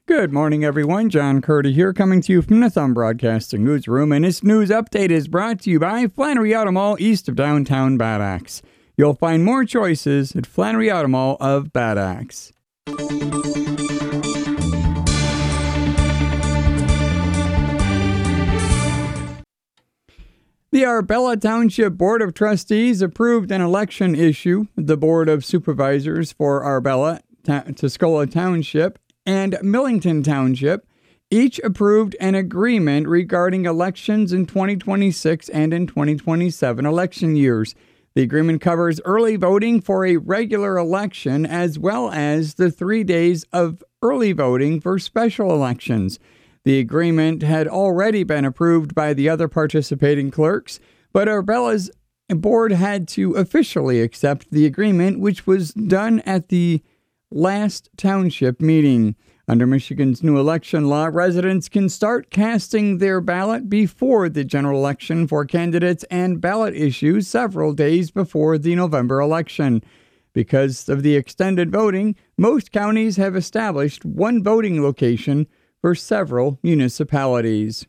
Good morning, everyone. John Curdy here, coming to you from the Thumb Broadcasting Newsroom, and this news update is brought to you by Flannery Auto Mall east of downtown Bad Axe. You'll find more choices at Flannery Auto Mall of Bad Axe. The Arbella Township Board of Trustees approved an election issue. The Board of Supervisors for Arbella, Tuscola Township, and Millington Township each approved an agreement regarding elections in 2026 and in 2027 election years. The agreement covers early voting for a regular election as well as the 3 days of early voting for special elections. The agreement had already been approved by the other participating clerks, but Arbella's board had to officially accept the agreement, which was done at the last township meeting. Under Michigan's new election law, residents can start casting their ballot before the general election for candidates and ballot issues several days before the November election. Because of the extended voting, most counties have established one voting location for several municipalities.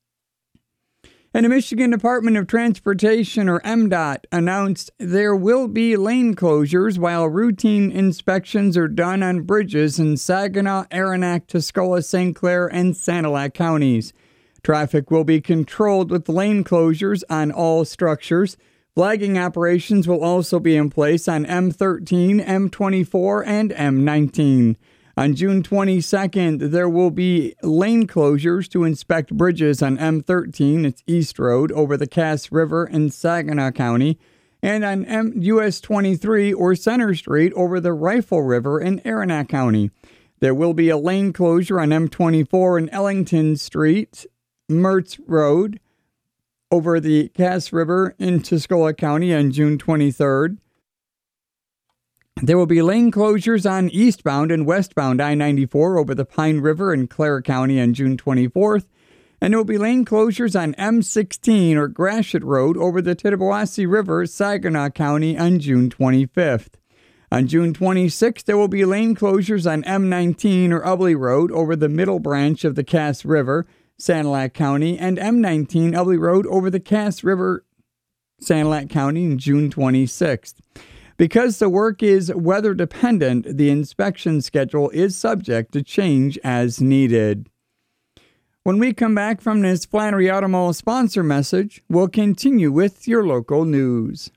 And the Michigan Department of Transportation, or MDOT, announced there will be lane closures while routine inspections are done on bridges in Saginaw, Aranac, Tuscola, St. Clair, and Sanilac counties. Traffic will be controlled with lane closures on all structures. Flagging operations will also be in place on M13, M24, and M19. On June 22nd, there will be lane closures to inspect bridges on M13, it's East Road, over the Cass River in Saginaw County, and on US 23 or Center Street over the Rifle River in Aranac County. There will be a lane closure on M24 in Ellington Street, Mertz Road, over the Cass River in Tuscola County on June 23rd. There will be lane closures on eastbound and westbound I-94 over the Pine River in Clare County on June 24th, and there will be lane closures on M16 or Gratiot Road over the Tittabawassee River, Saginaw County on June 25th. On June 26th, there will be lane closures on M19 or Ubley Road over the middle branch of the Cass River, Sanilac County, and M19 Ubley Road over the Cass River, Sanilac County on June 26th. Because the work is weather dependent, the inspection schedule is subject to change as needed. When we come back from this Flannery Auto Mall sponsor message, we'll continue with your local news.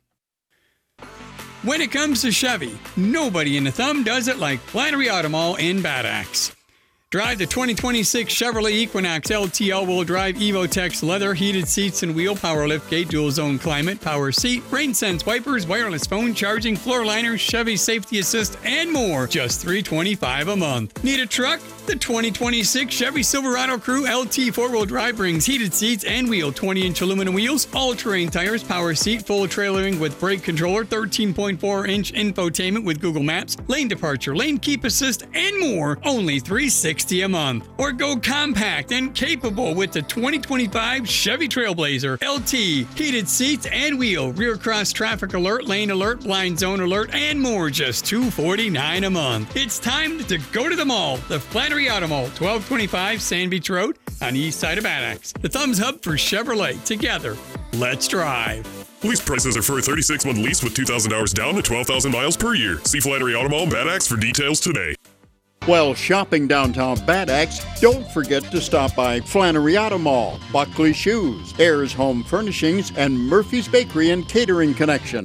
When it comes to Chevy, nobody in the Thumb does it like Flannery Auto Mall in Bad Axe. Drive the 2026 Chevrolet Equinox LT all-wheel drive EvoTex leather heated seats and wheel power liftgate dual zone climate power seat rain sense wipers wireless phone charging floor liners Chevy safety assist and more. Just $325 a month. Need a truck? The 2026 Chevy Silverado Crew LT 4-wheel drive brings heated seats and wheel 20-inch aluminum wheels, all-terrain tires, power seat, full trailering with brake controller, 13.4-inch infotainment with Google Maps, lane departure, lane keep assist, and more. Only $360 a month. Or go compact and capable with the 2025 Chevy Trailblazer LT, heated seats and wheel, rear cross traffic alert, lane alert, blind zone alert, and more. Just $249 a month. It's time to go to the mall. The Flannery Auto Mall, 1225 Sand Beach Road on the east side of Bad Axe. The Thumbs Hub for Chevrolet. Together, let's drive. Lease prices are for a 36-month lease with 2,000 hours down to 12,000 miles per year. See Flannery Auto Mall Bad Axe for details today. While shopping downtown Bad Axe, don't forget to stop by Flannery Auto Mall, Buckley Shoes, Ayers Home Furnishings, and Murphy's Bakery and Catering Connection.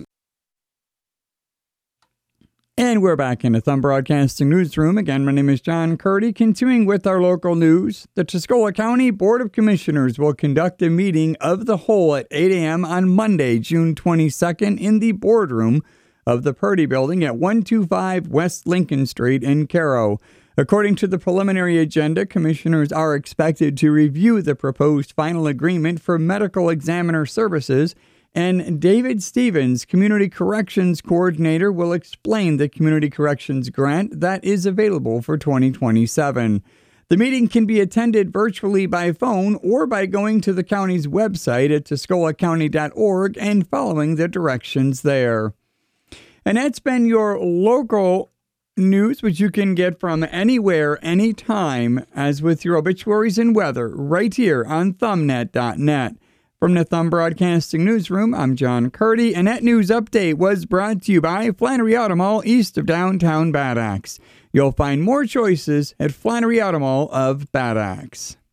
And we're back in the Thumb Broadcasting Newsroom. Again, my name is John Curdy. Continuing with our local news, the Tuscola County Board of Commissioners will conduct a meeting of the whole at 8 a.m. on Monday, June 22nd in the boardroom of the Purdy Building at 125 West Lincoln Street in Caro. According to the preliminary agenda, commissioners are expected to review the proposed final agreement for medical examiner services, and David Stevens, Community Corrections Coordinator, will explain the Community Corrections grant that is available for 2027. The meeting can be attended virtually by phone or by going to the county's website at tuscolacounty.org and following the directions there. And that's been your local news which you can get from anywhere, anytime, as with your obituaries and weather, right here on thumbnet.net. From the Thumb Broadcasting Newsroom, I'm John Curdy, and that news update was brought to you by Flannery Auto Mall, east of downtown Bad Axe. You'll find more choices at Flannery Auto Mall of Bad Axe.